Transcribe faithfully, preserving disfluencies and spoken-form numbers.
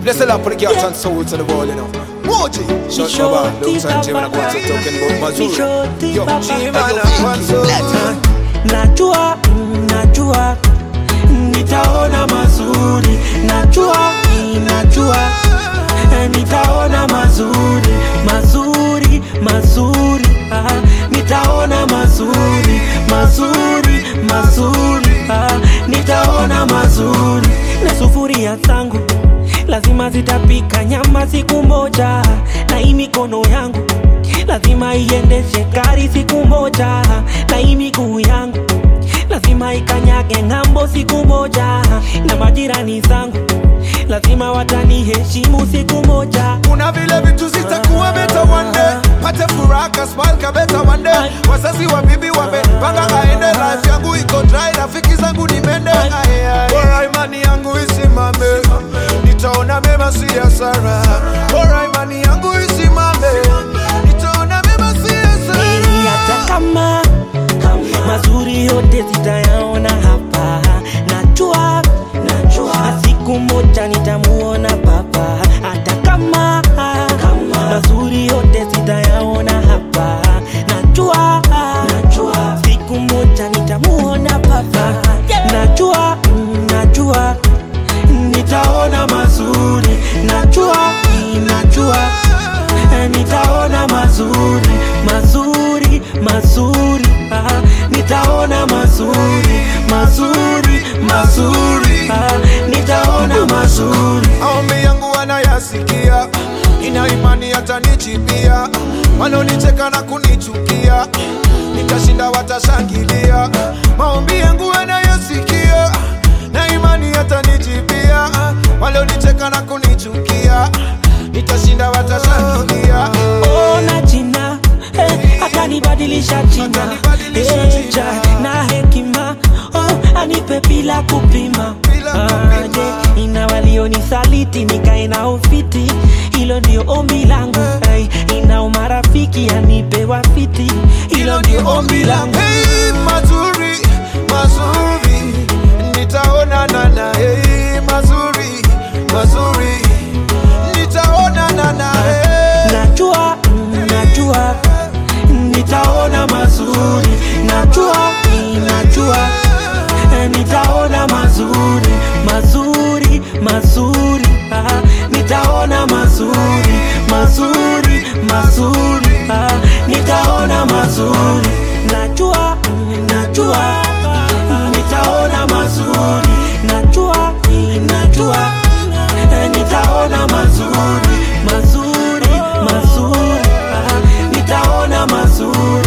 Bless the Lord for the cats and souls of the world, you know. Moji, shut your mouth, looks and Jim and I go to talking about Mazuri. Yo, Jim and I want so. Najua, najua, nitaona mazuri. Najua, najua, nitaona mazuri. Mazuri, mazuri, ah, nitaona mazuri. Mazuri, mazuri, ah, nitaona mazuri. Na sufuria zangu lazima zitapika nyama siku moja, na hii mikono yangu lazima iendeshe gari siku moja, na hii miguu yangu lazima ikanyage ngambo siku moja, na majirani zangu lazima wataniheshimu siku moja. Kuna vile vitu zitakuwa better one day, pate furaha smile ka better one day. Wazazi wa bibi wamepanga aende, life yangu iko dry, rafiki zangu ni mende. Bora imani yangu isimame, nitaona mema si hasara. Bora imani yangu isimame, nitaona mema si hasara. Hata kama mazuri yote zitayaona hapa, najua, najua siku moja nitamuona papa. Hata kama mazuri yote zitayaona hapa, najua, najua siku moja nitamuona papa. Najua, najua nitaona mazuri. Najua, najua nitaona mazuri. Mazuri, mazuri, ah, nitaona mazuri. Mazuri, mazuri, ah, nitaona mazuri. Maombi yangu wanayasikia, ina imani hatanichipia. Wanonicheka na kunichukia, nitashinda watashangilia. Maombi yangu wanayasikia, na imani hatanichipia. Wanonicheka na kunichukia, nitashinda watashangilia. Ona jina, eh, akanibadilisha jina. Eja na hekima, oh, anipe bila kupima. Ah, yeah. Ina walionisaliti nikae na ufiti, hilo ndio ombi langu. Hey, ina umarafiki anipe wafiti, hilo ndio ombi langu. Hey, mazuri, mazuri, nitaona nana. Hey, mazuri, mazuri, nitaona nana. Hey. Najua, najua nitaona mazuri. Najua, najua nitaona mazuri. Mazuri, mazuri, ah, nitaona mazuri. Mazuri, mazuri, ah, nitaona mazuri. Najua, najua nitaona mazuri. Najua, najua nitaona mazuri. Mazuri, mazuri, ah, nitaona mazuri.